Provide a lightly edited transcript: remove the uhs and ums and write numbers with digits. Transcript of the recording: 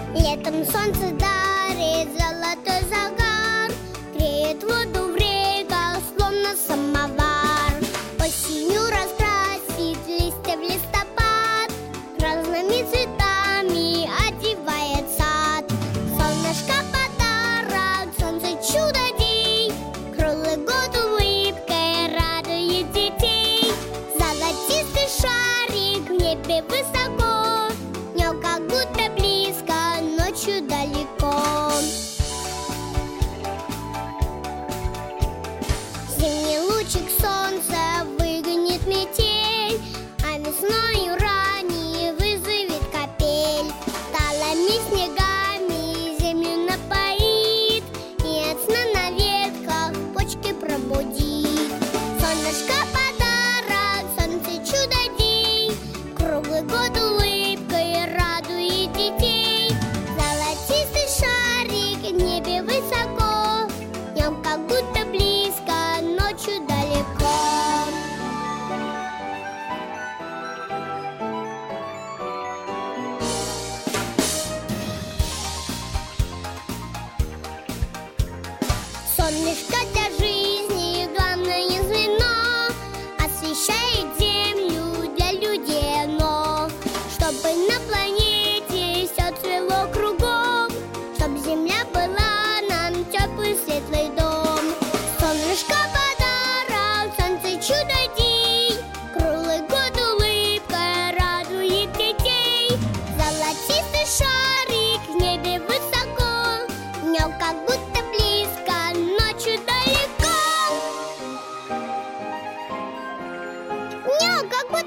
Летом солнце дарит золотой загар, греет воду в реках, словно самовар. Осенью раскрасит листья в листопад, разными цветами одевает сад. Солнышко подарок, солнце чудо-день, круглый год улыбкой радует детей. Золотистый шарик в небе высоко, днем как будто близко, ночью далеко. Зимний лучик солнца выгонит метель, а весною ранее вызовет капель. Талыми снегами землю напоит и от сна на ветках почки пробудит. Солнышко подарок, солнце чудо-день, круглый год улыбкой радует детей. Золотистый шарик в небе высоко, днем как будто близко, ночью далеко. Солнышко для жизни главное звено, освещает землю для людей оно. Чтобы на планете все цвело кругом, чтоб земля была нам теплый светлый дом. Солнышко подарок, солнце чудо-день, круглый год улыбкой радует детей. Золотистый шарик в небе высоко, днем как будто близко, ночью далеко. Днем как будто